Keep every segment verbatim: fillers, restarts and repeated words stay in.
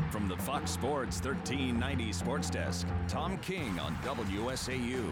From the Fox Sports thirteen ninety Sports Desk, Tom King on W S A U.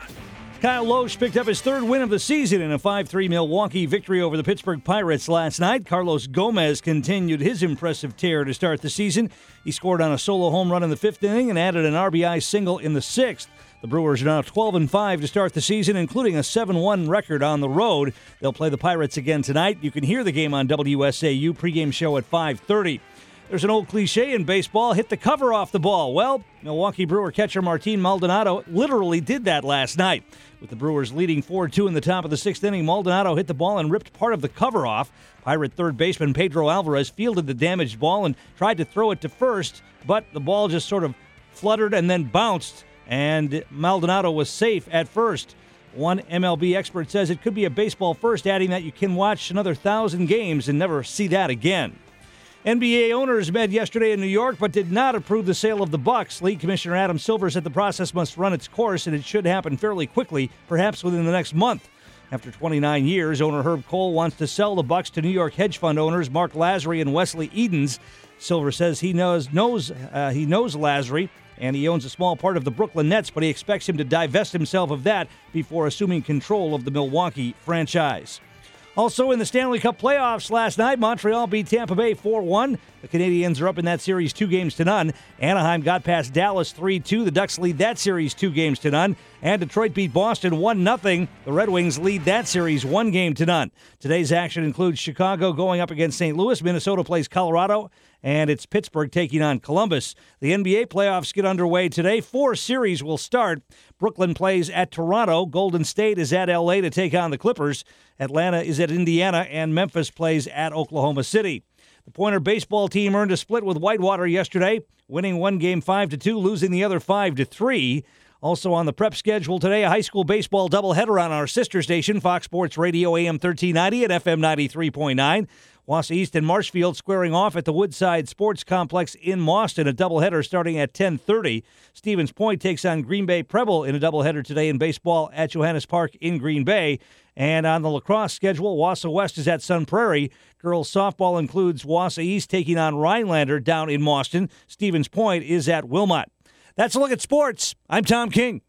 Kyle Loesch picked up his third win of the season in a five three Milwaukee victory over the Pittsburgh Pirates last night. Carlos Gomez continued his impressive tear to start the season. He scored on a solo home run in the fifth inning and added an R B I single in the sixth. The Brewers are now twelve and five to start the season, including a seven one record on the road. They'll play the Pirates again tonight. You can hear the game on W S A U pregame show at five thirty. There's an old cliche in baseball, hit the cover off the ball. Well, Milwaukee Brewer catcher Martin Maldonado literally did that last night. With the Brewers leading four two in the top of the sixth inning, Maldonado hit the ball and ripped part of the cover off. Pirate third baseman Pedro Alvarez fielded the damaged ball and tried to throw it to first, but the ball just sort of fluttered and then bounced, and Maldonado was safe at first. One M L B expert says it could be a baseball first, adding that you can watch another thousand games and never see that again. N B A owners met yesterday in New York but did not approve the sale of the Bucks. League Commissioner Adam Silver said the process must run its course and it should happen fairly quickly, perhaps within the next month. After twenty-nine years, owner Herb Kohl wants to sell the Bucks to New York hedge fund owners Mark Lasry and Wesley Edens. Silver says he knows knows uh, he knows Lasry and he owns a small part of the Brooklyn Nets, but he expects him to divest himself of that before assuming control of the Milwaukee franchise. Also in the Stanley Cup playoffs last night, Montreal beat Tampa Bay four one. The Canadiens are up in that series two games to none. Anaheim got past Dallas three two. The Ducks lead that series two games to none. And Detroit beat Boston one nothing. The Red Wings lead that series one game to none. Today's action includes Chicago going up against Saint Louis. Minnesota plays Colorado. And it's Pittsburgh taking on Columbus. The N B A playoffs get underway today. Four series will start. Brooklyn plays at Toronto. Golden State is at L A to take on the Clippers. Atlanta is at Indiana, and Memphis plays at Oklahoma City. The Pointer baseball team earned a split with Whitewater yesterday, winning one game five to two, losing the other five to three. Also on the prep schedule today, a high school baseball doubleheader on our sister station, Fox Sports Radio A M thirteen ninety and F M ninety-three point nine. Wausau East and Marshfield squaring off at the Woodside Sports Complex in Mauston, a doubleheader starting at ten thirty. Stevens Point takes on Green Bay Preble in a doubleheader today in baseball at Johannes Park in Green Bay. And on the lacrosse schedule, Wausau West is at Sun Prairie. Girls softball includes Wausau East taking on Rhinelander down in Mauston. Stevens Point is at Wilmot. That's a look at sports. I'm Tom King.